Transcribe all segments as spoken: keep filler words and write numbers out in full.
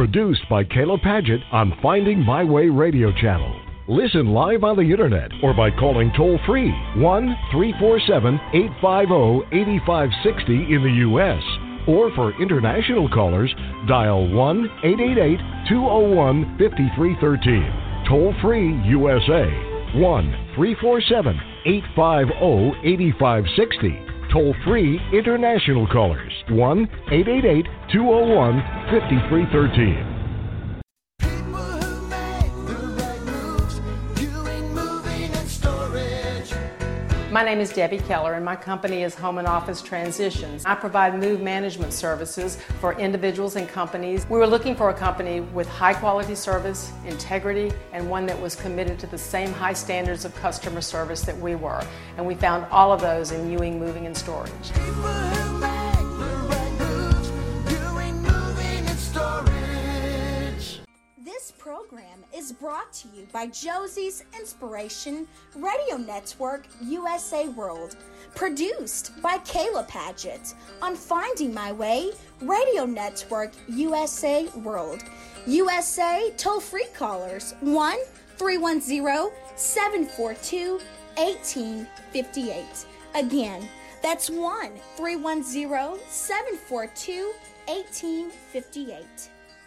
Produced by Kayla Paget on Finding My Way Radio Channel. Listen live on the internet or by calling toll-free one three four seven, eight five zero, eight five six zero in the U S Or for international callers, dial one eight eight eight, two zero one, five three one three. Toll-free U S A, one three four seven, eight five zero, eight five six zero. Toll-free international callers, one eight eight eight, two zero one, five three one three. My name is Debbie Keller, and my company is Home and Office Transitions. I provide move management services for individuals and companies. We were looking for a company with high quality service, integrity, and one that was committed to the same high standards of customer service that we were. And we found all of those in Ewing Moving and Storage. This program is brought to you by Josie's Inspiration Radio Network U S A World, produced by Kayla Paget on Finding My Way Radio Network U S A World. U S A toll-free callers one three one zero, seven four two, one eight five eight. Again, that's one three one zero, seven four two, one eight five eight.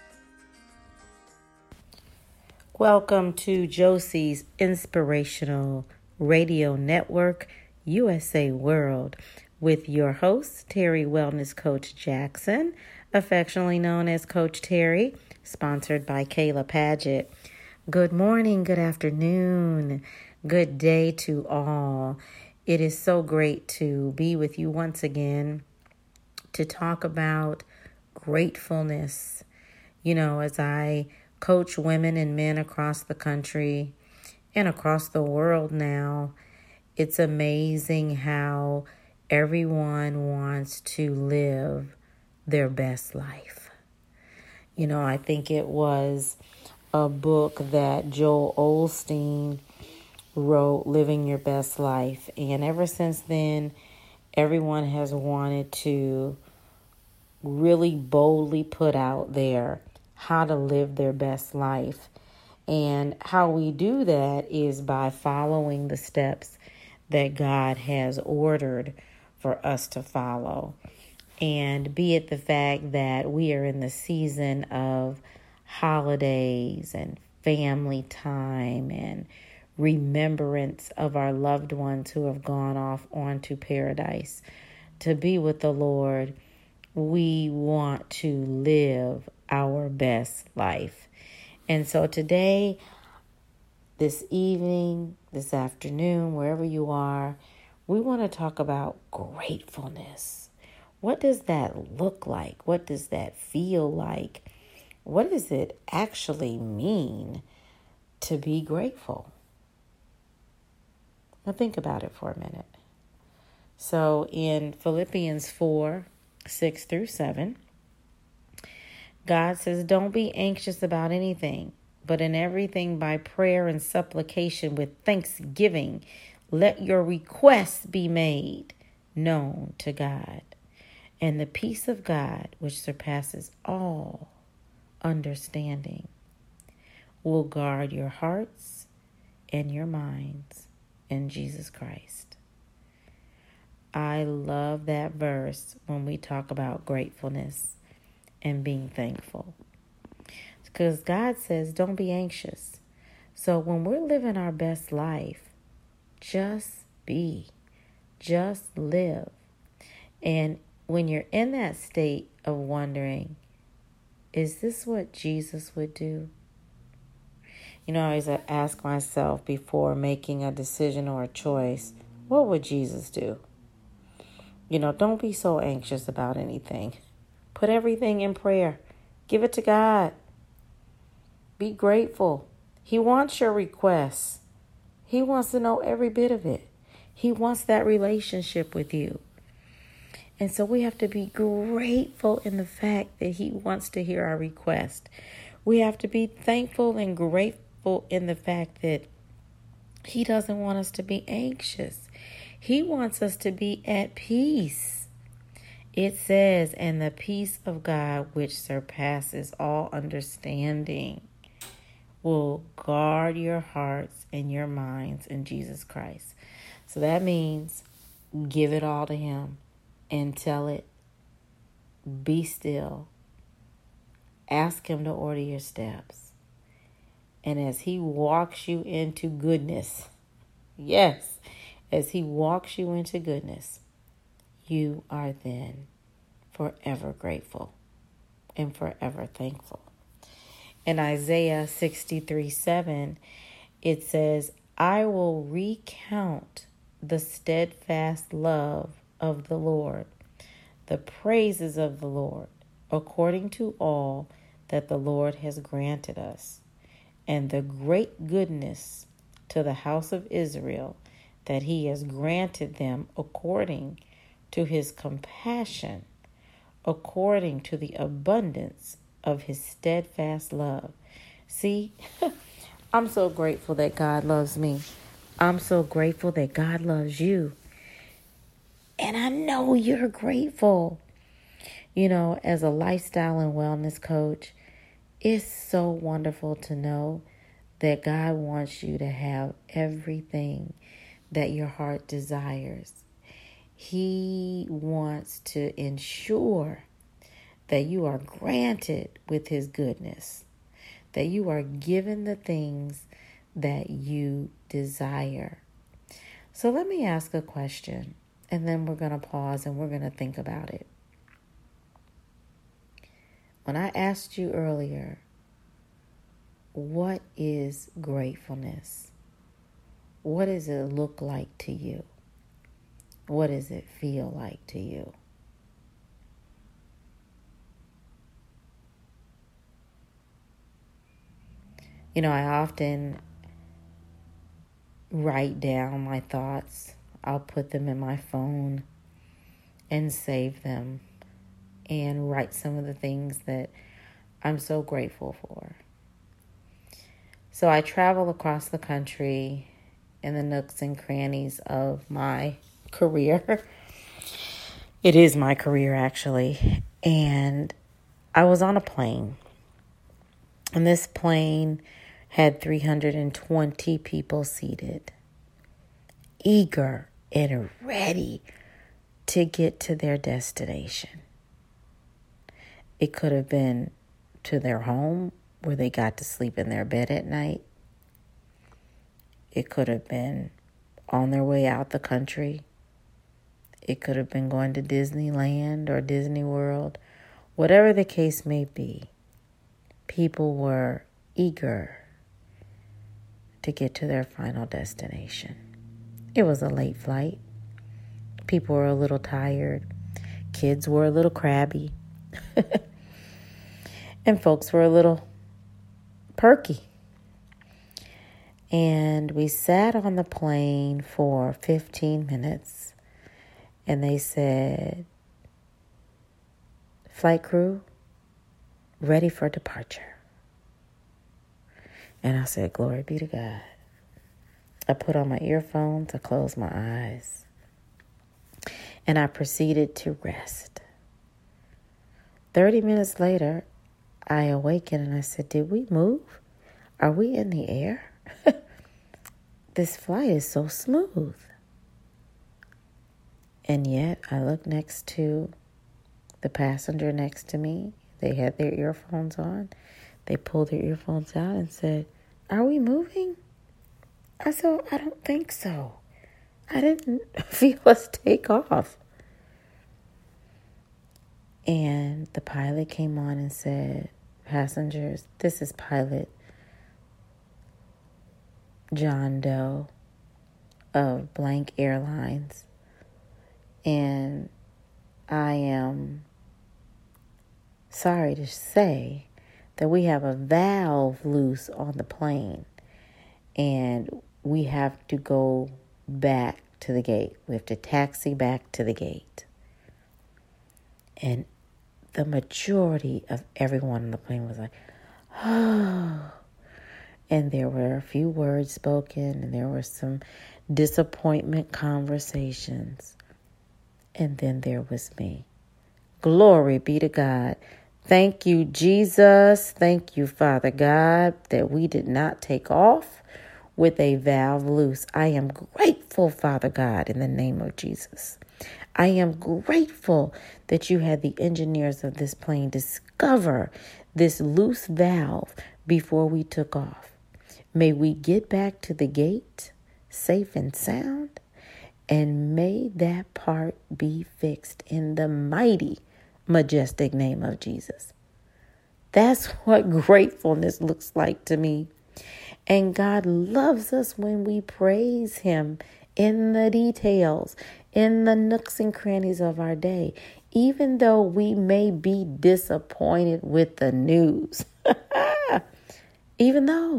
Welcome to Josie's Inspirational Radio Network, U S A World, with your host, Terry Wellness Coach Jackson, affectionately known as Coach Terry, sponsored by Kayla Paget. Good morning, good afternoon, good day to all. It is so great to be with you once again to talk about gratefulness. You know, as I coach women and men across the country and across the world now, it's amazing how everyone wants to live their best life. You know, I think it was a book that Joel Osteen wrote, Living Your Best Life. And ever since then, everyone has wanted to really boldly put out there how to live their best life. And how we do that is by following the steps that God has ordered for us to follow. And be it the fact that we are in the season of holidays and family time and remembrance of our loved ones who have gone off onto paradise to be with the Lord, we want to live our best life. And so today, this evening, this afternoon, wherever you are, we want to talk about gratefulness. What does that look like? What does that feel like? What does it actually mean to be grateful? Now think about it for a minute. So in Philippians four, six through seven, God says, don't be anxious about anything, but in everything by prayer and supplication with thanksgiving, let your requests be made known to God. And the peace of God, which surpasses all understanding, will guard your hearts and your minds in Jesus Christ. I love that verse when we talk about gratefulness and being thankful. Because God says, don't be anxious. So when we're living our best life, just be, just live. And when you're in that state of wondering, is this what Jesus would do? You know, I always ask myself before making a decision or a choice, what would Jesus do? You know, don't be so anxious about anything. Put everything in prayer. Give it to God. Be grateful. He wants your requests. He wants to know every bit of it. He wants that relationship with you. And so we have to be grateful in the fact that He wants to hear our request. We have to be thankful and grateful in the fact that He doesn't want us to be anxious. He wants us to be at peace. It says, and the peace of God, which surpasses all understanding, will guard your hearts and your minds in Jesus Christ. So that means give it all to him and tell it, be still. Ask him to order your steps. And as he walks you into goodness, yes, as he walks you into goodness, you are then forever grateful and forever thankful. In Isaiah sixty-three seven, it says, I will recount the steadfast love of the Lord, the praises of the Lord, according to all that the Lord has granted us, and the great goodness to the house of Israel, that he has granted them according to his compassion, according to the abundance of his steadfast love. See, I'm so grateful that God loves me. I'm so grateful that God loves you. And I know you're grateful. You know, as a lifestyle and wellness coach, it's so wonderful to know that God wants you to have everything that your heart desires. He wants to ensure that you are granted with his goodness, that you are given the things that you desire. So let me ask a question, and then we're going to pause and we're going to think about it. When I asked you earlier, what is gratefulness? What does it look like to you? What does it feel like to you? You know, I often write down my thoughts. I'll put them in my phone and save them and write some of the things that I'm so grateful for. So I travel across the country in the nooks and crannies of my career. It is my career, actually. And I was on a plane. And this plane had three hundred twenty people seated, eager and ready to get to their destination. It could have been to their home where they got to sleep in their bed at night. It could have been on their way out the country. It could have been going to Disneyland or Disney World. Whatever the case may be, people were eager to get to their final destination. It was a late flight. People were a little tired. Kids were a little crabby. And folks were a little perky. And we sat on the plane for fifteen minutes. And they said, flight crew, ready for departure. And I said, glory be to God. I put on my earphones, I closed my eyes, and I proceeded to rest. Thirty minutes later, I awakened and I said, did we move? Are we in the air? This flight is so smooth. And yet, I looked next to the passenger next to me. They had their earphones on. They pulled their earphones out and said, are we moving? I said, I don't think so. I didn't feel us take off. And the pilot came on and said, passengers, this is pilot John Doe of Blank Airlines. And I am sorry to say that we have a valve loose on the plane. And we have to go back to the gate. We have to taxi back to the gate. And the majority of everyone on the plane was like, oh. And there were a few words spoken, and there were some disappointment conversations. And then there was me. Glory be to God. Thank you, Jesus. Thank you, Father God, that we did not take off with a valve loose. I am grateful, Father God, in the name of Jesus. I am grateful that you had the engineers of this plane discover this loose valve before we took off. May we get back to the gate safe and sound, and may that part be fixed in the mighty, majestic name of Jesus. That's what gratefulness looks like to me. And God loves us when we praise him in the details, in the nooks and crannies of our day, even though we may be disappointed with the news. Even though.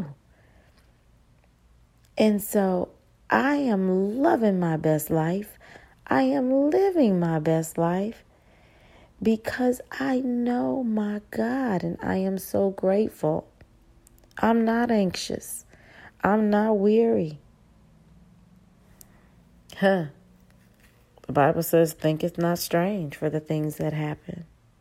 And so I am loving my best life. I am living my best life because I know my God, and I am so grateful. I'm not anxious. I'm not weary. Huh. The Bible says, think it's not strange for the things that happen.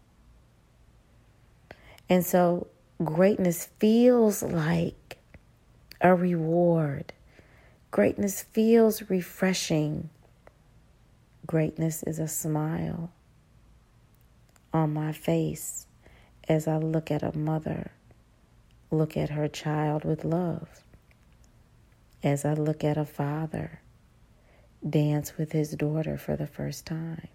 And so greatness feels like a reward. Greatness feels refreshing. Greatness is a smile on my face as I look at a mother, look at her child with love. As I look at a father dance with his daughter for the first time.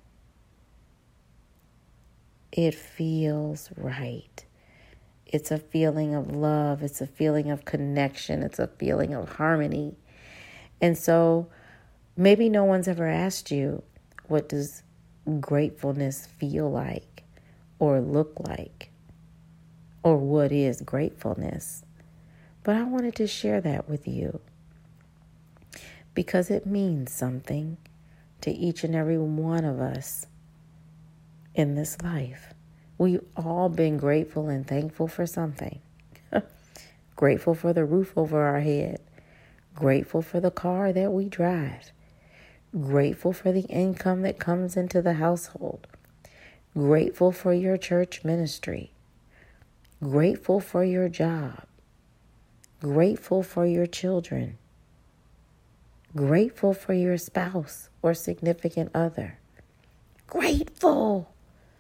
It feels right. It's a feeling of love. It's a feeling of connection. It's a feeling of harmony. And so maybe no one's ever asked you, what does gratefulness feel like or look like? Or what is gratefulness? But I wanted to share that with you because it means something to each and every one of us in this life. We've all been grateful and thankful for something. Grateful for the roof over our head. Grateful for the car that we drive. Grateful for the income that comes into the household. Grateful for your church ministry. Grateful for your job. Grateful for your children. Grateful for your spouse or significant other. Grateful.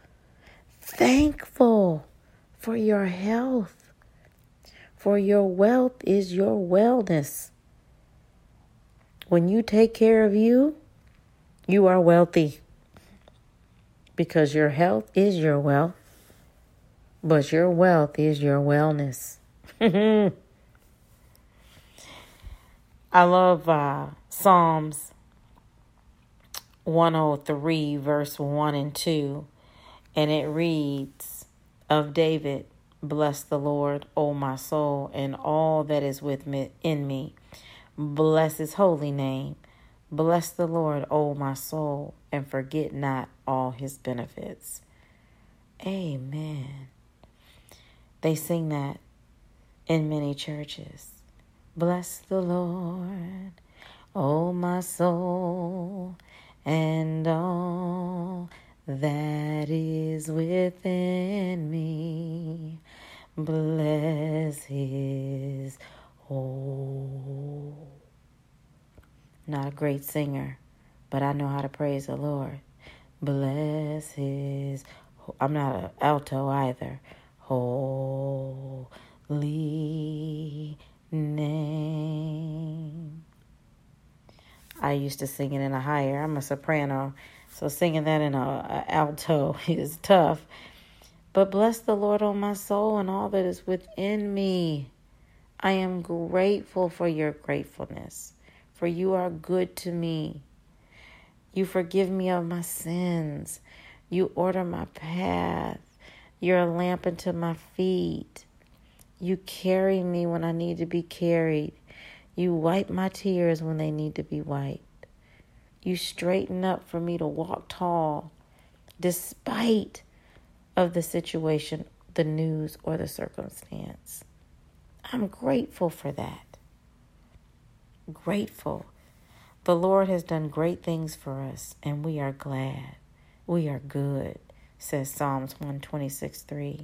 Thankful for your health. For your wealth is your wellness. When you take care of you, you are wealthy. Because your health is your wealth. But your wealth is your wellness. I love uh, Psalms one oh three, verse one and two. And it reads, of David, bless the Lord, O my soul, and all that is with me in me. Bless his holy name. Bless the Lord, O my soul, and forget not all his benefits. Amen. They sing that in many churches. Bless the Lord, O my soul, and all that is within me. Bless his whole. Not a great singer, but I know how to praise the Lord. Bless his, I'm not an alto either. Holy name. I used to sing it in a higher. I'm a soprano, so singing that in a, a alto is tough. But bless the Lord, O my soul, and all that is within me. I am grateful for your gratefulness, for you are good to me. You forgive me of my sins. You order my path. You're a lamp unto my feet. You carry me when I need to be carried. You wipe my tears when they need to be wiped. You straighten up for me to walk tall, despite of the situation, the news, or the circumstance. I'm grateful for that. Grateful. The Lord has done great things for us, and we are glad. We are good. says Psalms one twenty-six three.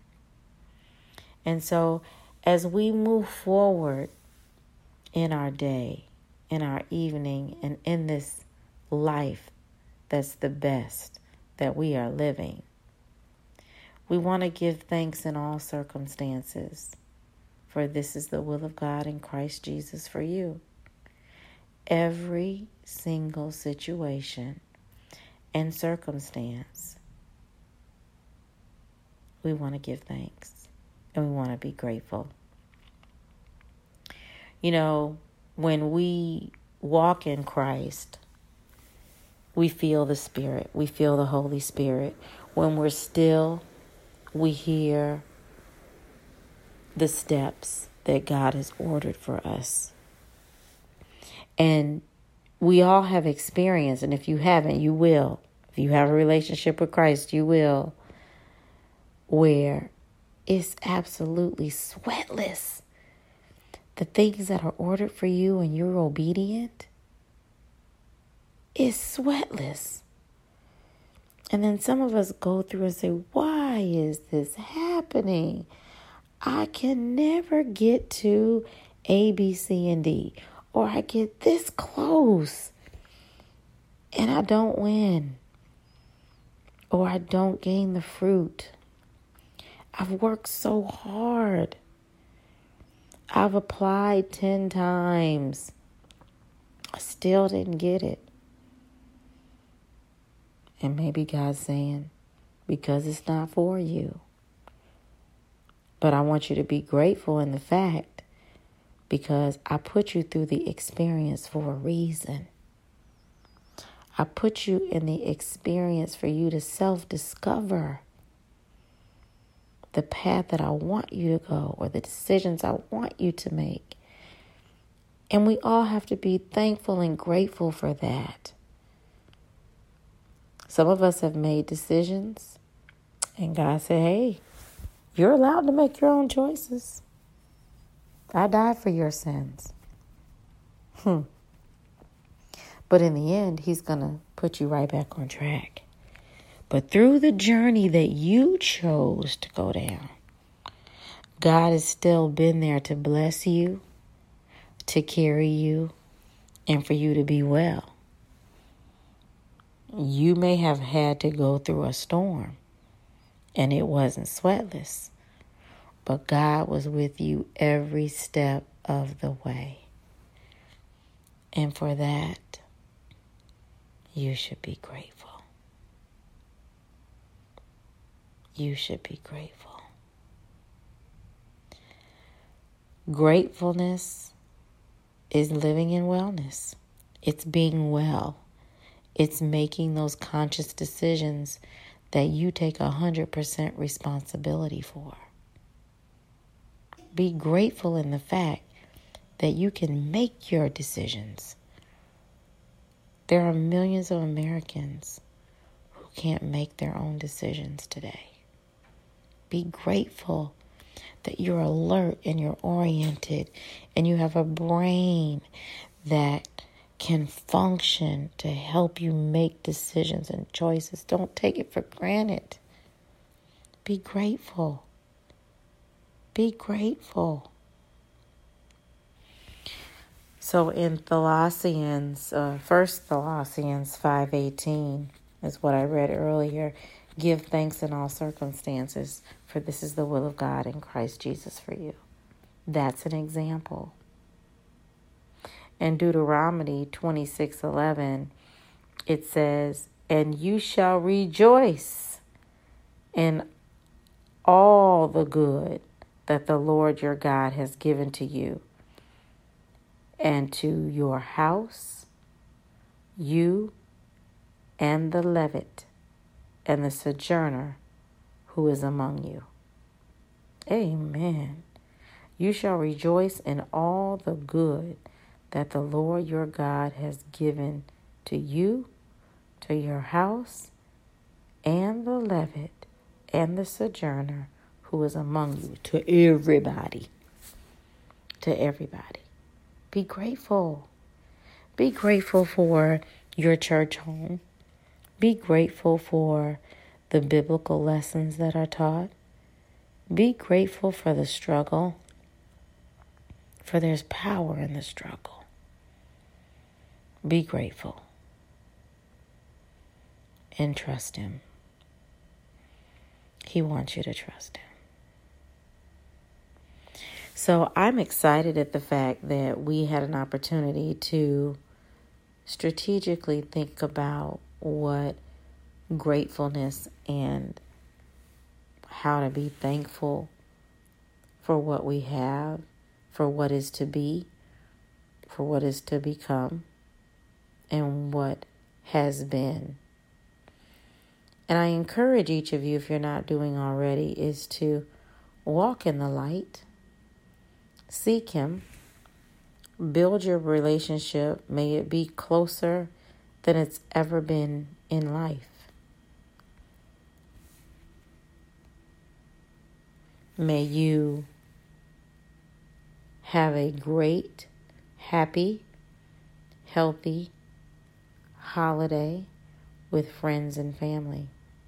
And so as we move forward in our day, in our evening, and in this life that's the best that we are living, we want to give thanks in all circumstances, for this is the will of God in Christ Jesus for you. Every single situation and circumstance, we want to give thanks and we want to be grateful. You know, when we walk in Christ, we feel the Spirit. We feel the Holy Spirit. When we're still, we hear the steps that God has ordered for us. And we all have experience, and if you haven't, you will. If you have a relationship with Christ, you will, where it's absolutely sweatless. The things that are ordered for you and you're obedient, is sweatless. And then some of us go through and say, why is this happening? I can never get to A, B, C, and D. Or I get this close and I don't win. Or I don't gain the fruit. I've worked so hard. I've applied ten times. I still didn't get it. And maybe God's saying, because it's not for you. But I want you to be grateful in the fact, because I put you through the experience for a reason. I put you in the experience for you to self-discover the path that I want you to go, or the decisions I want you to make. And we all have to be thankful and grateful for that. Some of us have made decisions, and God said, hey, you're allowed to make your own choices. I died for your sins. Hmm. But in the end, he's going to put you right back on track. But through the journey that you chose to go down, God has still been there to bless you, to carry you, and for you to be well. You may have had to go through a storm, and it wasn't sweatless, but God was with you every step of the way. And for that, you should be grateful. You should be grateful. Gratefulness is living in wellness. It's being well. It's making those conscious decisions that you take one hundred percent responsibility for. Be grateful in the fact that you can make your decisions. There are millions of Americans who can't make their own decisions today. Be grateful that you're alert and you're oriented and you have a brain that can function to help you make decisions and choices. Don't take it for granted. Be grateful. Be grateful. So in Thessalonians, uh, First Thessalonians five eighteen is what I read earlier. Give thanks in all circumstances, for this is the will of God in Christ Jesus for you. That's an example. In Deuteronomy twenty-six eleven, it says, and you shall rejoice in all the good that the Lord your God has given to you and to your house, you and the Levite and the sojourner who is among you. Amen. You shall rejoice in all the good that the Lord your God has given to you, to your house, and the Levite and the sojourner who is among you, to everybody. To everybody. Be grateful. Be grateful for your church home. Be grateful for the biblical lessons that are taught. Be grateful for the struggle, for there's power in the struggle. Be grateful and trust Him. He wants you to trust Him. So I'm excited at the fact that we had an opportunity to strategically think about what gratefulness and how to be thankful for what we have, for what is to be, for what is to become, and what has been. And I encourage each of you, if you're not doing already, is to walk in the light, seek Him, build your relationship. May it be closer than it's ever been in life. May you have a great, happy, healthy holiday with friends and family.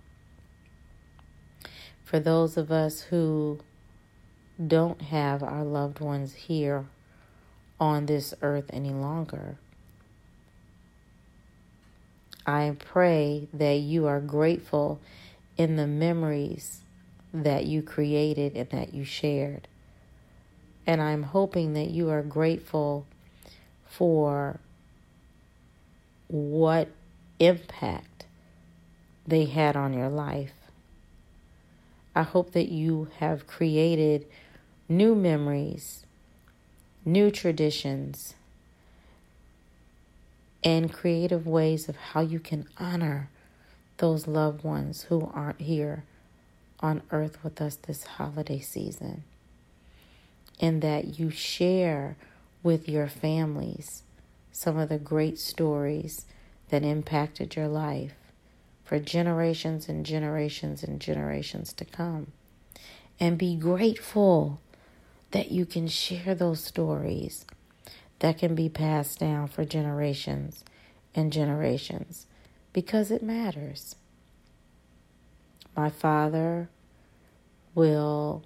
For those of us who don't have our loved ones here on this earth any longer, I pray that you are grateful in the memories that you created and that you shared. And I'm hoping that you are grateful for what impact they had on your life. I hope that you have created new memories, new traditions, and creative ways of how you can honor those loved ones who aren't here on earth with us this holiday season. And that you share with your families some of the great stories that impacted your life for generations and generations and generations to come. And be grateful that you can share those stories that can be passed down for generations and generations, because it matters. My father will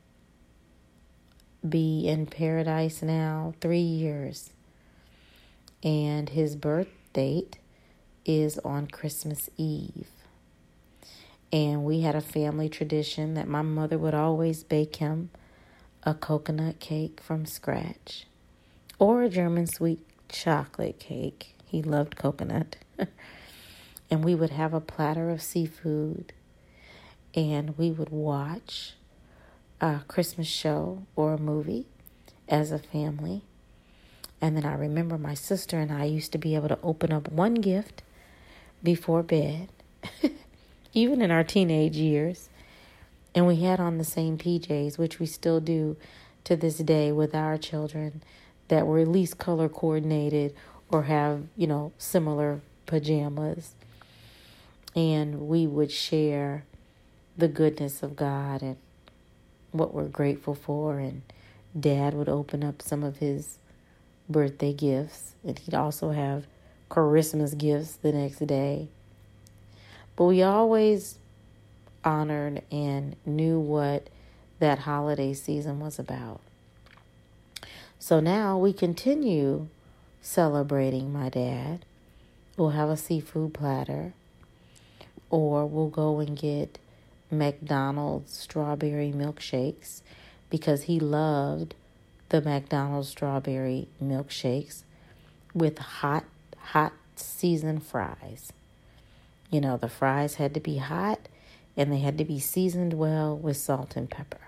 be in paradise now three years, and his birth date is on Christmas Eve. And we had a family tradition that my mother would always bake him a coconut cake from scratch or a German sweet chocolate cake. He loved coconut. And we would have a platter of seafood, and we would watch a Christmas show or a movie as a family. And then I remember my sister and I used to be able to open up one gift before bed, even in our teenage years. And we had on the same P Js, which we still do to this day with our children, that were at least color coordinated or have, you know, similar pajamas. And we would share the goodness of God and what we're grateful for. And Dad would open up some of his birthday gifts, and he'd also have Christmas gifts the next day. But we always honored and knew what that holiday season was about. So now we continue celebrating my dad. We'll have a seafood platter, or we'll go and get McDonald's strawberry milkshakes, because he loved the McDonald's strawberry milkshakes with hot, hot seasoned fries. You know, the fries had to be hot, and they had to be seasoned well with salt and pepper.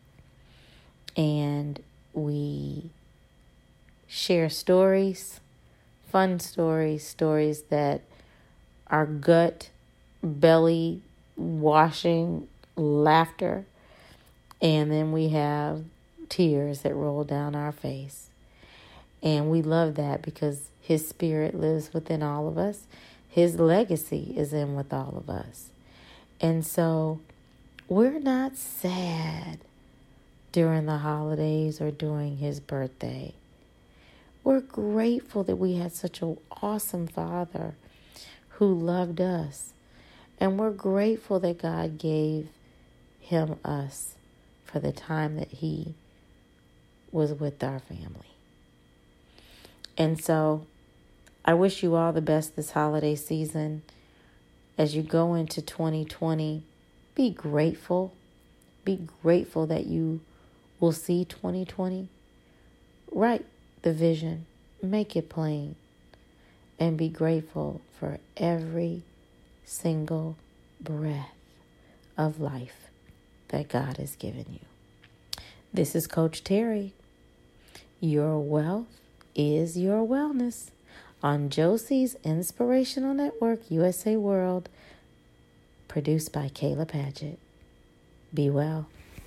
And we share stories, fun stories, stories that are gut, belly washing laughter. And then we have tears that roll down our face. And we love that because his spirit lives within all of us. His legacy is in with all of us. And so we're not sad during the holidays or during his birthday. We're grateful that we had such an awesome father who loved us And we're grateful that God gave him us for the time that he was with our family. And so I wish you all the best this holiday season. As you go into twenty twenty, be grateful. Be grateful that you will see twenty twenty. Write the vision. Make it plain. And be grateful for every single breath of life that God has given you. This is Coach Terry. Your wealth is your wellness on Josie's Inspirational Network, U S A World, produced by Kayla Padgett. Be well.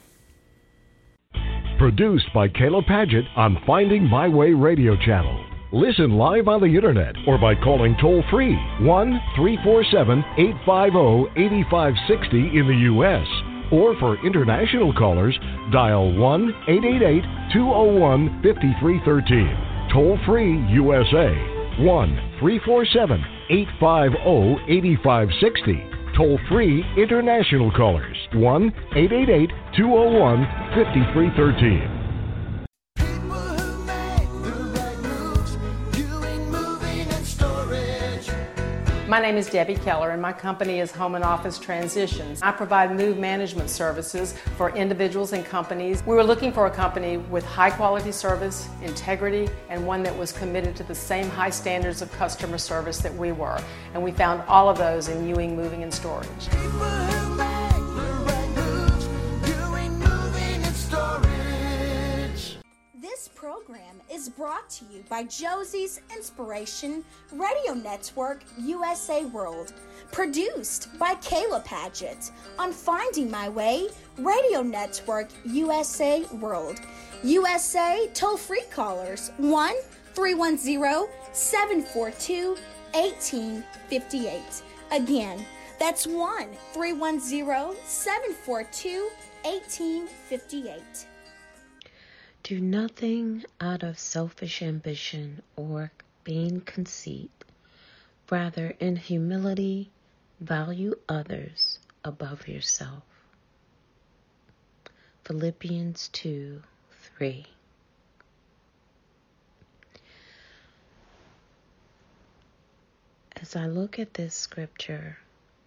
Produced by Kayla Padgett on Finding My Way Radio Channel. Listen live on the internet or by calling toll-free one three four seven, eight five zero, eight five six zero in the U S Or for international callers, dial one eight eight eight, two zero one, five three one three. Toll-free U S A. one three four seven, eight five zero, eight five six zero. Toll-free international callers, one eight eight eight, two zero one, five three one three. My name is Debbie Keller, and my company is Home and Office Transitions. I provide move management services for individuals and companies. We were looking for a company with high quality service, integrity, and one that was committed to the same high standards of customer service that we were. And we found all of those in Ewing Moving and Storage. This program is brought to you by Josie's Inspiration Radio Network, U S A World. Produced by Kayla Padgett on Finding My Way Radio Network, U S A World. U S A toll-free callers, one three one zero, seven four two, one eight five eight. Again, that's one three one zero, seven four two, one eight five eight. Do nothing out of selfish ambition or vain conceit. Rather, in humility, value others above yourself. Philippians two, three. As I look at this scripture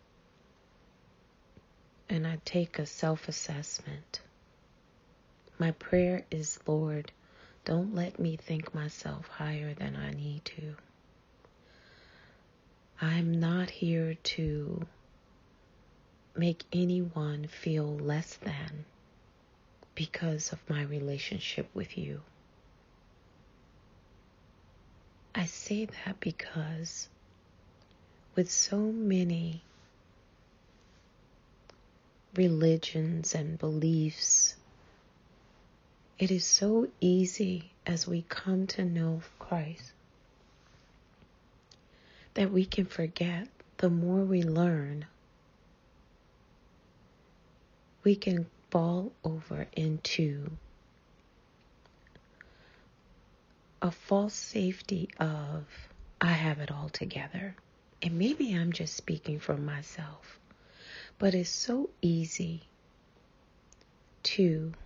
and I take a self-assessment, my prayer is, Lord, don't let me think myself higher than I need to. I'm not here to make anyone feel less than because of my relationship with you. I say that because with so many religions and beliefs, it is so easy as we come to know Christ that we can forget. The more we learn, we can fall over into a false safety of, I have it all together. And maybe I'm just speaking for myself, but it's so easy to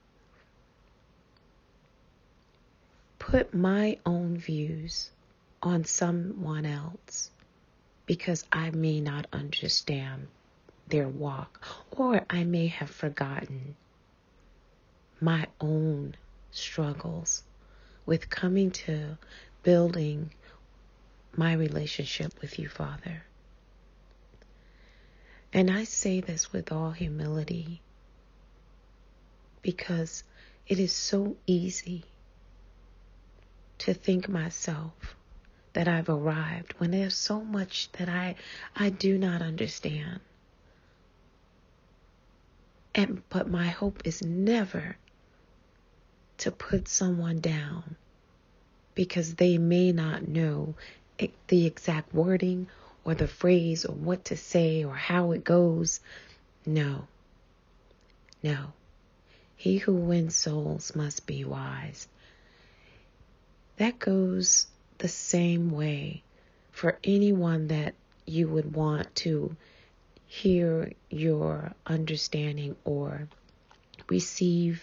put my own views on someone else because I may not understand their walk, or I may have forgotten my own struggles with coming to building my relationship with you, Father. And I say this with all humility because it is so easy to think myself that I've arrived when there's so much that I I do not understand. And but my hope is never to put someone down because they may not know the exact wording or the phrase or what to say or how it goes. No. No. He who wins souls must be wise. That goes the same way for anyone that you would want to hear your understanding or receive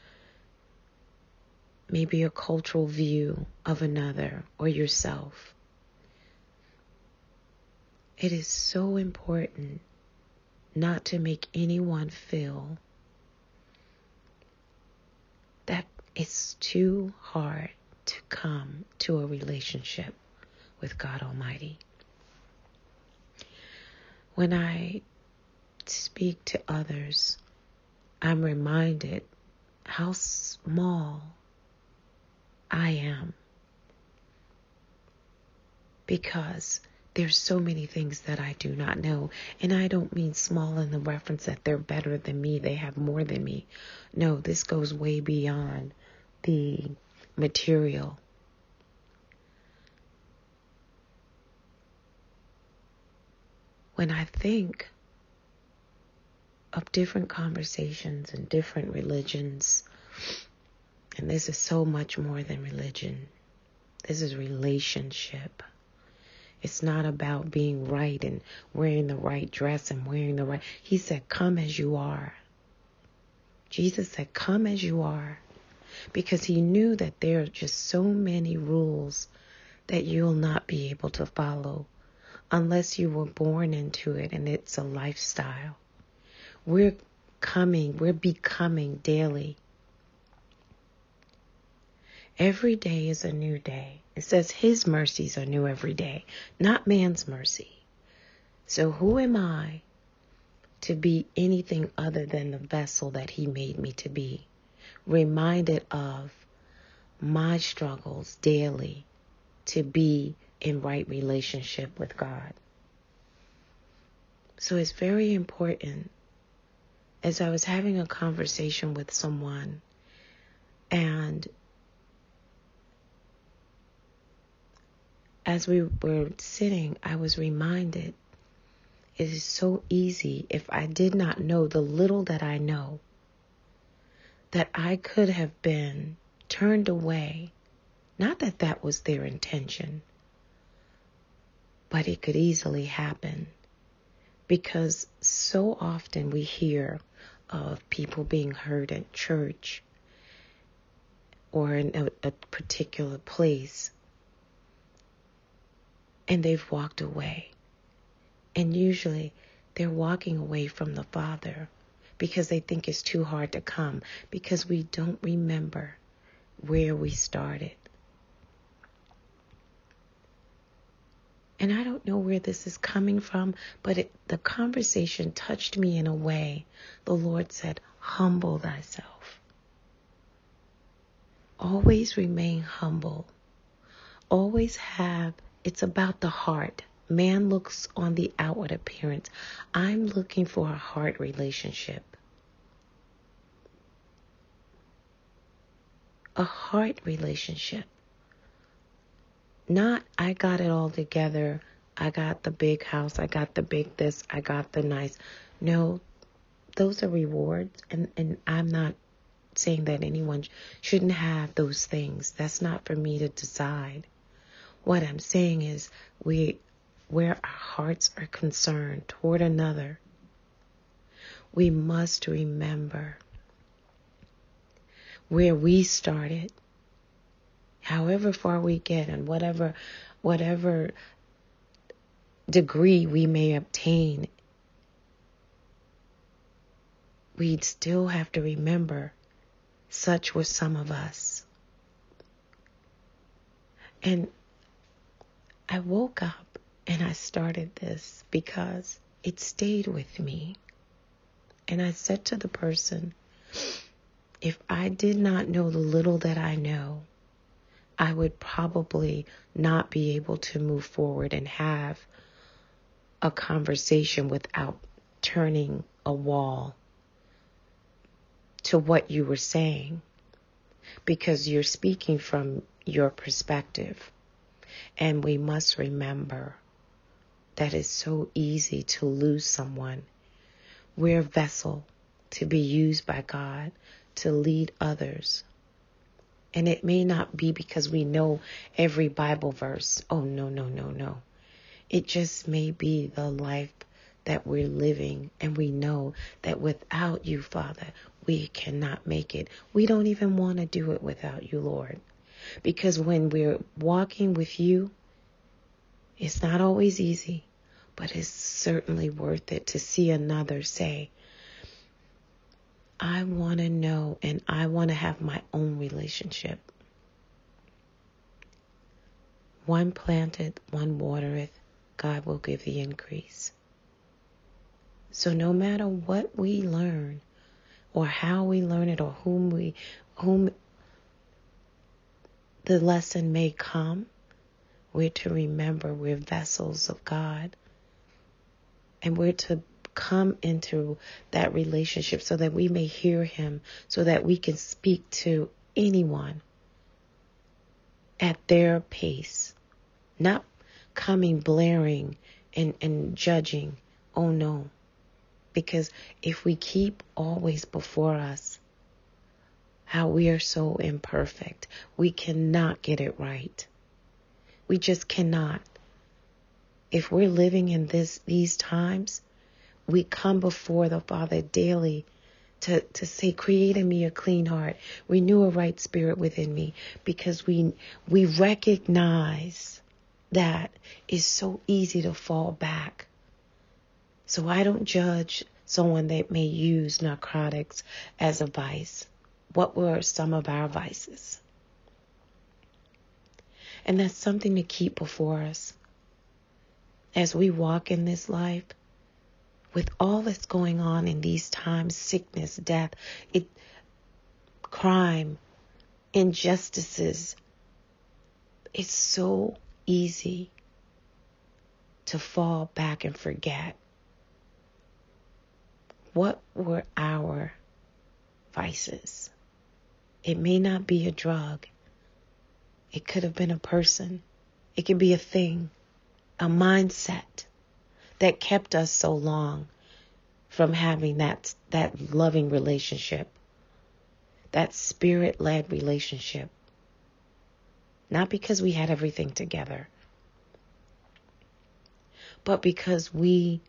maybe a cultural view of another or yourself. It is so important not to make anyone feel that it's too hard to come to a relationship with God Almighty. When I speak to others, I'm reminded how small I am, because there's so many things that I do not know. And I don't mean small in the reference that they're better than me, they have more than me. No, this goes way beyond the material. When I think of different conversations and different religions, and this is so much more than religion. This is relationship. It's not about being right and wearing the right dress and wearing the right. He said, come as you are. Jesus said, come as you are. Because he knew that there are just so many rules that you'll not be able to follow unless you were born into it and it's a lifestyle. We're coming, we're becoming daily. Every day is a new day. It says his mercies are new every day, not man's mercy. So who am I to be anything other than the vessel that he made me to be? Reminded of my struggles daily to be in right relationship with God. So it's very important. As I was having a conversation with someone, and as we were sitting, I was reminded it is so easy, if I did not know the little that I know, that I could have been turned away. Not that that was their intention, but it could easily happen. Because so often we hear of people being hurt at church or in a, a particular place, and they've walked away. And usually they're walking away from the Father because they think it's too hard to come, because we don't remember where we started. And I don't know where this is coming from, but it, the conversation touched me in a way. The Lord said, humble thyself. Always remain humble. Always have, it's about the heart. Man looks on the outward appearance. I'm looking for a heart relationship. A heart relationship. Not, I got it all together. I got the big house. I got the big this. I got the nice. No, those are rewards. And, and I'm not saying that anyone shouldn't have those things. That's not for me to decide. What I'm saying is we, where our hearts are concerned toward another, we must remember where we started. However far we get and whatever whatever degree we may obtain, we'd still have to remember such were some of us. And I woke up and I started this because it stayed with me. And I said to the person, if I did not know the little that I know, I would probably not be able to move forward and have a conversation without turning a wall to what you were saying, because you're speaking from your perspective. And we must remember that it's so easy to lose someone. We're a vessel to be used by God to lead others. And it may not be because we know every Bible verse. Oh, no, no, no, no. It just may be the life that we're living, and we know that without you, Father, we cannot make it. We don't even want to do it without you, Lord. Because when we're walking with you, it's not always easy, but it's certainly worth it to see another say, I want to know and I want to have my own relationship. One planteth, one watereth, God will give the increase. So no matter what we learn, or how we learn it, or whom we, whom the lesson may come, we're to remember we're vessels of God, and we're to come into that relationship so that we may hear him, so that we can speak to anyone at their pace, not coming blaring and, and judging. Oh no. Because if we keep always before us how we are so imperfect, we cannot get it right. We just cannot. If we're living in this these times, we come before the Father daily to, to say, create in me a clean heart, renew a right spirit within me, because we we recognize that it's so easy to fall back. So I don't judge someone that may use narcotics as a vice. What were some of our vices? And that's something to keep before us as we walk in this life. With all that's going on in these times, sickness, death, it, crime, injustices, it's so easy to fall back and forget. What were our vices? It may not be a drug. It could have been a person. It could be a thing, a mindset that kept us so long from having that, that loving relationship, that spirit-led relationship. Not because we had everything together, but because we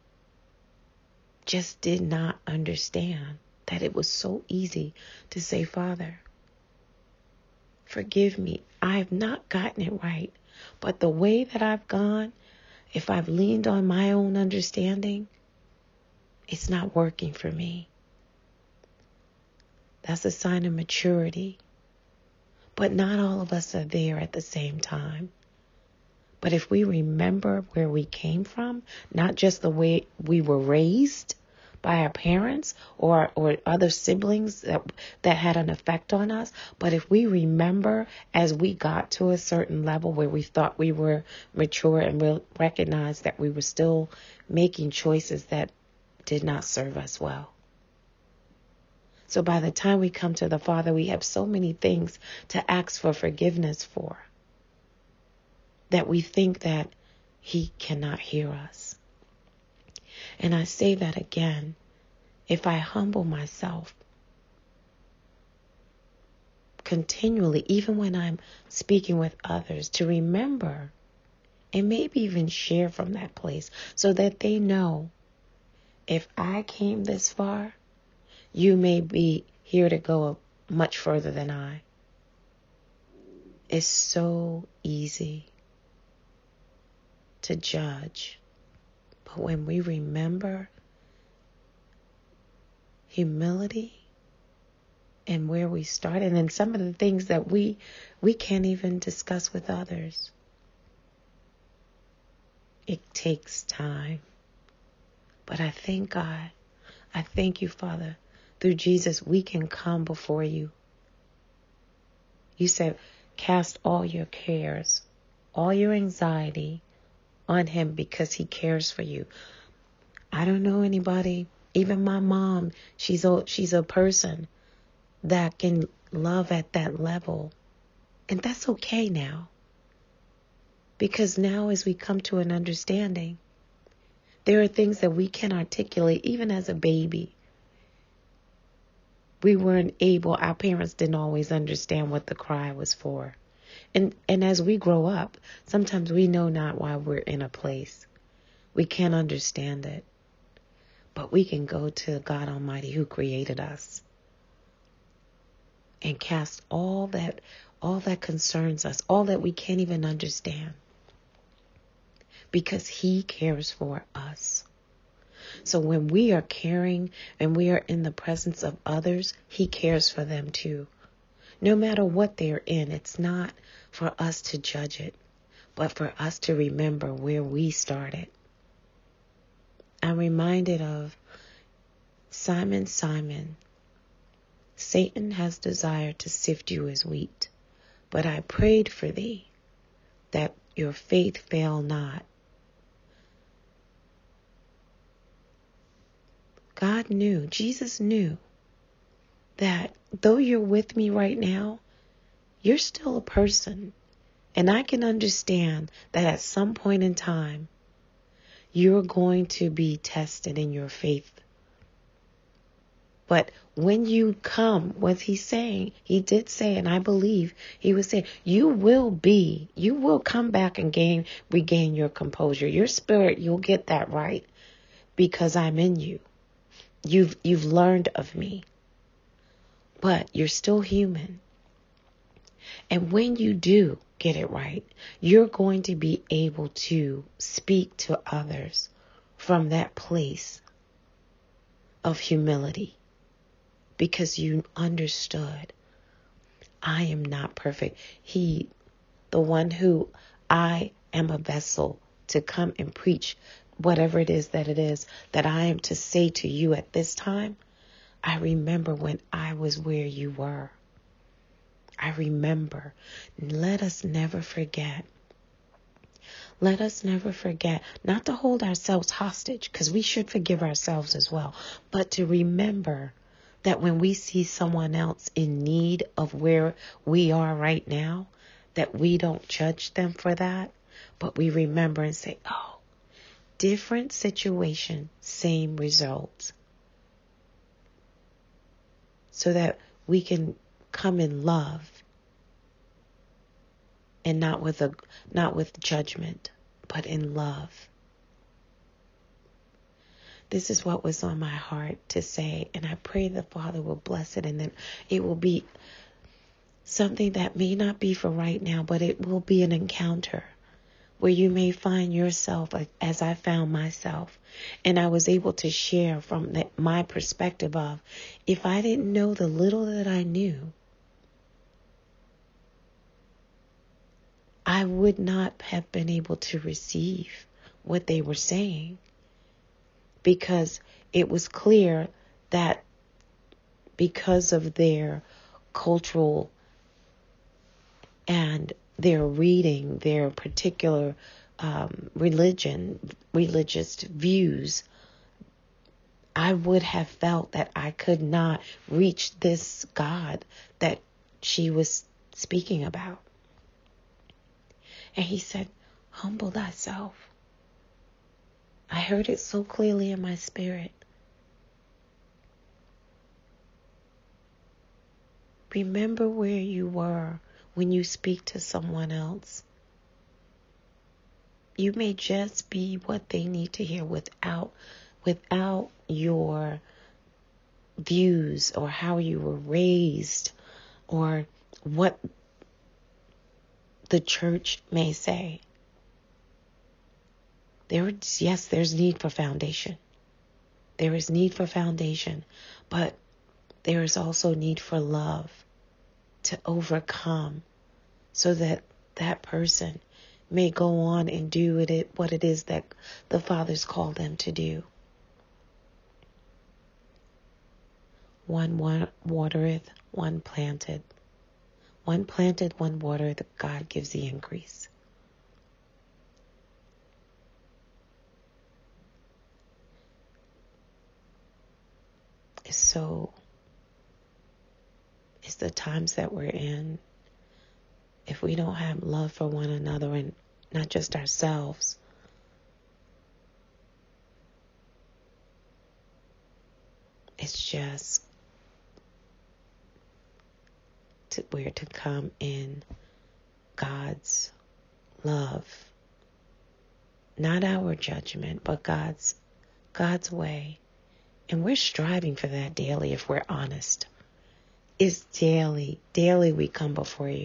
just did not understand that it was so easy to say, Father, forgive me. I have not gotten it right. But the way that I've gone, if I've leaned on my own understanding, it's not working for me. That's a sign of maturity. But not all of us are there at the same time. But if we remember where we came from, not just the way we were raised by our parents or or other siblings that that had an effect on us, but if we remember as we got to a certain level where we thought we were mature and we recognized that we were still making choices that did not serve us well. So by the time we come to the Father, we have so many things to ask for forgiveness for, that we think that he cannot hear us. And I say that again, if I humble myself continually, even when I'm speaking with others, to remember and maybe even share from that place so that they know, if I came this far, you may be here to go much further than I. It's so easy to judge. But when we remember humility and where we started, and some of the things that we we can't even discuss with others, it takes time. But I thank God. I thank you, Father. Through Jesus, we can come before you. You said, cast all your cares, all your anxiety on him because he cares for you. I don't know anybody, even my mom, she's a, she's a person that can love at that level. And that's okay now. Because now as we come to an understanding, there are things that we can articulate even as a baby. We weren't able, our parents didn't always understand what the cry was for. And and as we grow up, sometimes we know not why we're in a place. We can't understand it. But we can go to God Almighty who created us and cast all that, all that concerns us, all that we can't even understand, because He cares for us. So when we are caring and we are in the presence of others, He cares for them too. No matter what they're in, it's not for us to judge it, but for us to remember where we started. I'm reminded of Simon, Simon, Satan has desired to sift you as wheat, but I prayed for thee that your faith fail not. God knew, Jesus knew that though you're with me right now, you're still a person. And I can understand that at some point in time, you're going to be tested in your faith. But when you come, was He saying, He did say, and I believe He was saying, you will be, you will come back and gain, regain your composure. Your spirit, you'll get that right because I'm in you. You've, you've learned of me, but you're still human. And when you do get it right, you're going to be able to speak to others from that place of humility, because you understood, I am not perfect. He, the one who I am a vessel to come and preach whatever it is that it is that I am to say to you at this time. I remember when I was where you were. I remember. Let us never forget. Let us never forget not to hold ourselves hostage, because we should forgive ourselves as well, but to remember that when we see someone else in need of where we are right now, that we don't judge them for that, but we remember and say, oh, different situation, same results. So that we can come in love and not with a not with judgment, but in love. This is what was on my heart to say, and I pray the Father will bless it, and then it will be something that may not be for right now, but it will be an encounter where you may find yourself as I found myself. And I was able to share from the, my perspective of, if I didn't know the little that I knew, I would not have been able to receive what they were saying, because it was clear that because of their cultural and their reading, their particular um, religion, religious views, I would have felt that I could not reach this God that she was speaking about. And He said, humble thyself. I heard it so clearly in my spirit. Remember where you were when you speak to someone else. You may just be what they need to hear without, without your views or how you were raised or what the church may say. There is, yes, there's need for foundation. There is need for foundation, but there is also need for love to overcome so that that person may go on and do it, what it is that the Father's called them to do. One watereth, one planted. One planted, one watereth, God gives the increase. So, it's the times that we're in. If we don't have love for one another and not just ourselves, it's just to, we're to come in God's love Not our judgment, but God's God's way. And we're striving for that daily if we're honest. It's daily. Daily we come before you.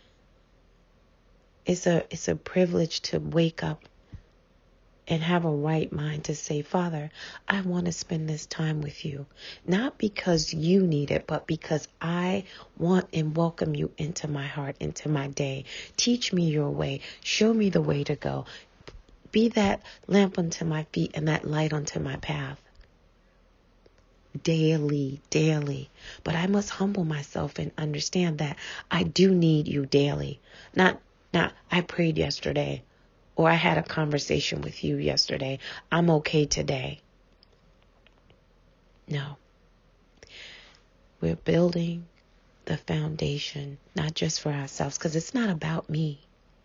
It's a it's a privilege to wake up and have a right mind to say, Father, I want to spend this time with you. Not because you need it, but because I want and welcome you into my heart, into my day. Teach me your way. Show me the way to go. Be that lamp unto my feet and that light unto my path. Daily, daily. But I must humble myself and understand that I do need you daily. Not, not, I prayed yesterday, or I had a conversation with you yesterday. I'm okay today. No. We're building the foundation, not just for ourselves, because it's not about me.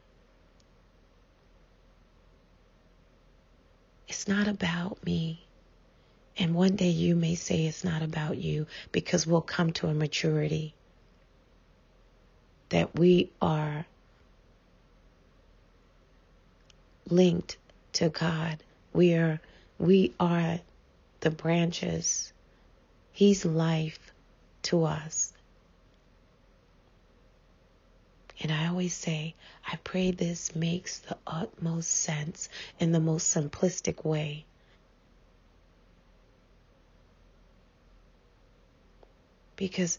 It's not about me. And one day you may say it's not about you, because we'll come to a maturity that we are linked to God. We are, we are the branches. He's life to us. And I always say, I pray this makes the utmost sense in the most simplistic way. Because,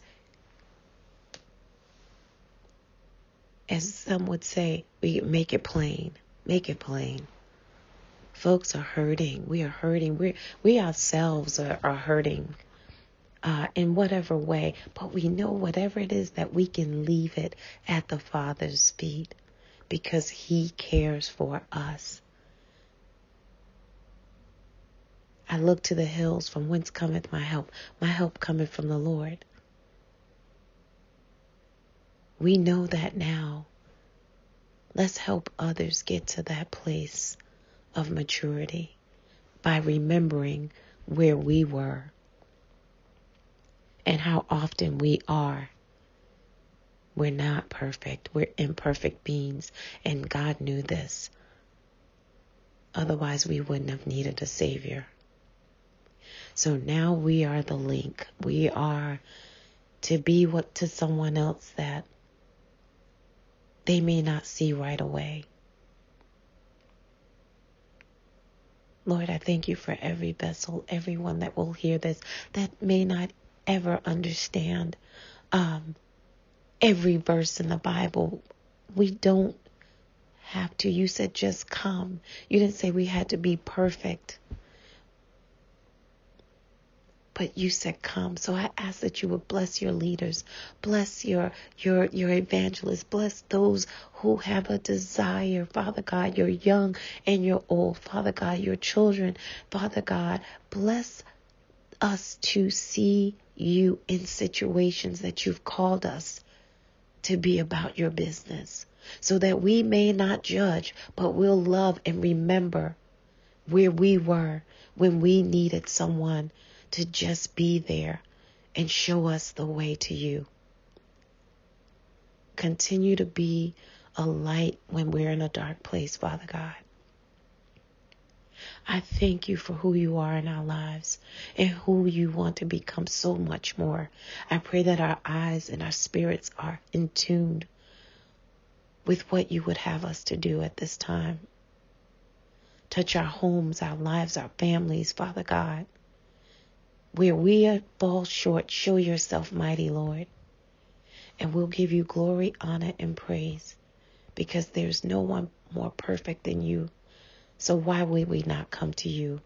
as some would say, we make it plain. Make it plain. Folks are hurting. We are hurting. We we ourselves are, are hurting uh, in whatever way. But we know whatever it is that we can leave it at the Father's feet, because He cares for us. I look to the hills, from whence cometh my help. My help cometh from the Lord. We know that now. Let's help others get to that place of maturity by remembering where we were and how often we are. We're not perfect. We're imperfect beings, and God knew this. Otherwise, we wouldn't have needed a Savior. So now we are the link. We are to be what to someone else that they may not see right away. Lord, I thank you for every vessel, everyone that will hear this, that may not ever understand um, every verse in the Bible. We don't have to. You said just come. You didn't say we had to be perfect. But you said come. So I ask that you would bless your leaders, bless your your your evangelists, bless those who have a desire, Father God, your young and your old, Father God, your children, Father God, bless us to see you in situations that you've called us to be about your business, so that we may not judge, but we'll love and remember where we were when we needed someone to just be there and show us the way to you. Continue to be a light when we're in a dark place, Father God. I thank you for who you are in our lives and who you want to become so much more. I pray that our eyes and our spirits are in tune with what you would have us to do at this time. Touch our homes, our lives, our families, Father God. Where we fall short, show yourself mighty, Lord. And we'll give you glory, honor, and praise, because there's no one more perfect than you. So why would we not come to you?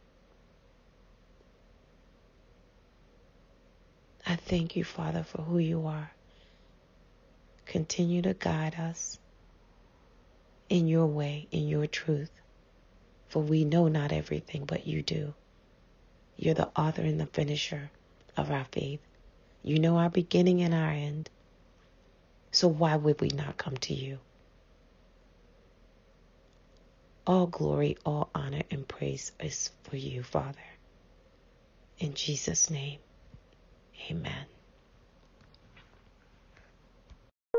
I thank you, Father, for who you are. Continue to guide us in your way, in your truth. For we know not everything, but you do. You're the author and the finisher of our faith. You know our beginning and our end. So why would we not come to you? All glory, all honor, and praise is for you, Father. In Jesus' name, amen.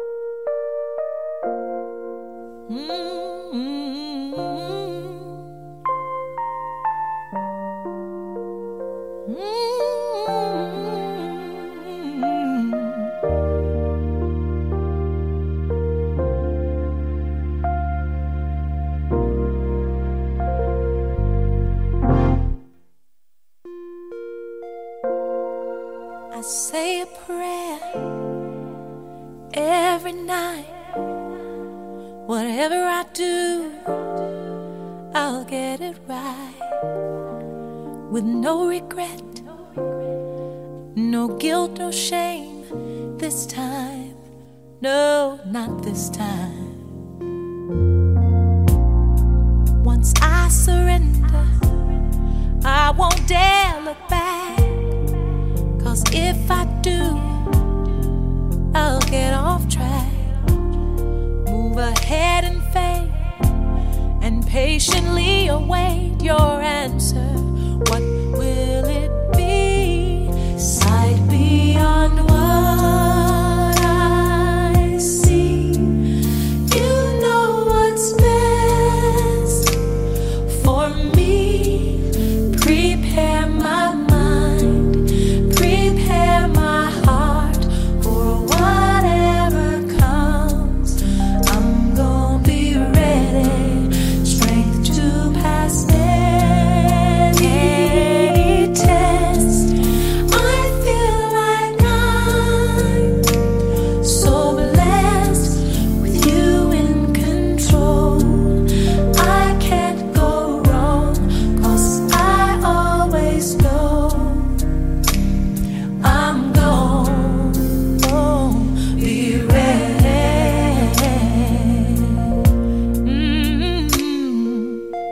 Mm-hmm. say a prayer every night. Whatever I do, I'll get it right. With no regret, no guilt, no shame. This time, no, not this time. Once I surrender, I won't dare look back. 'Cause if I do, I'll get off track. Move ahead in faith and patiently await your answer. What will it be? Sight beyond what I see. You know what's best for me. Prepare my mind, prepare my heart for whatever comes. I'm gonna be ready, strength to pass any test. I feel like I'm so blessed with you in control. I can't go wrong, 'cause I always know I'm gonna be ready. Mm-hmm.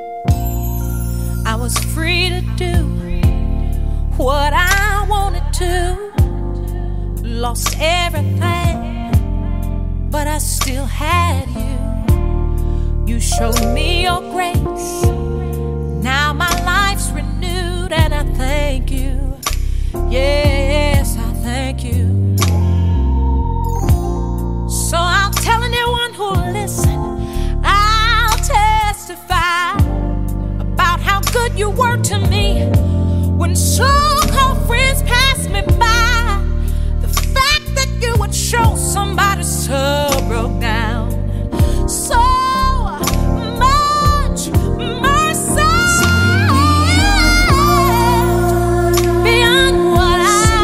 I was free to do what I wanted to. Lost everything, but I still had you. You showed me your grace. Now my life's renewed, and I thank you. Yes, I thank you. So I'll tell anyone who'll listen, I'll testify about how good you were to me when so-called friends passed me by. The fact that you would show somebody so broke down, so much mercy beyond what I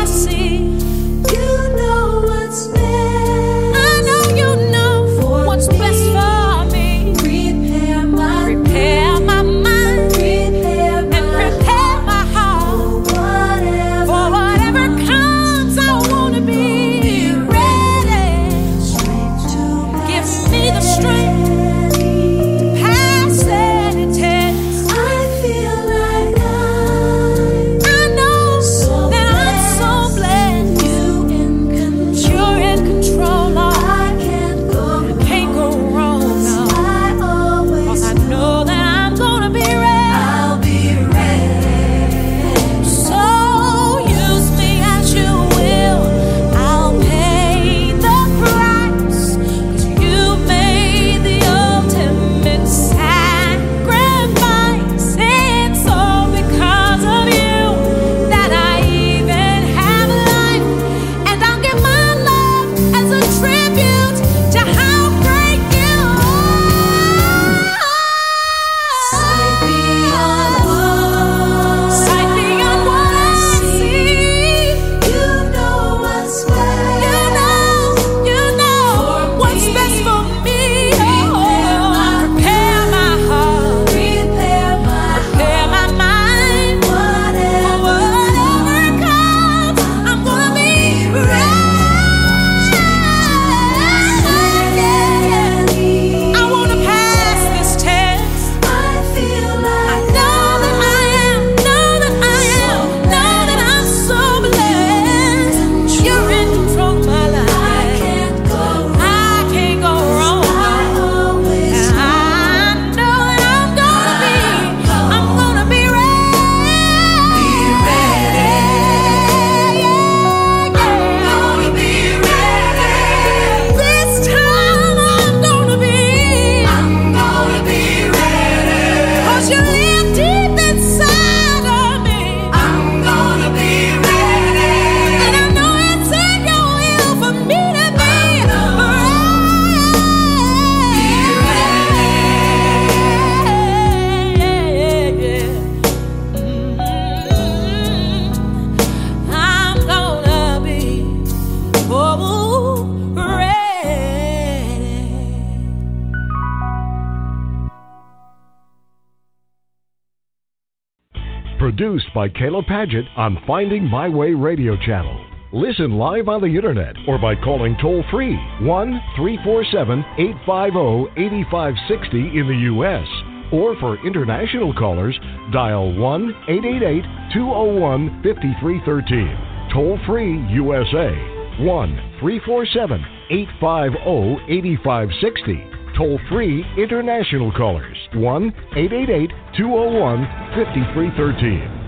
produced by Kayla Paget on Finding My Way Radio Channel. Listen live on the internet or by calling toll-free one three four seven, eight five zero, eight five six zero in the U S Or for international callers, dial one eight eight eight, two zero one, five three one three. Toll-free U S A, one three four seven, eight five zero, eight five six zero. Toll-free international callers, one eight eight eight, two zero one, five three one three.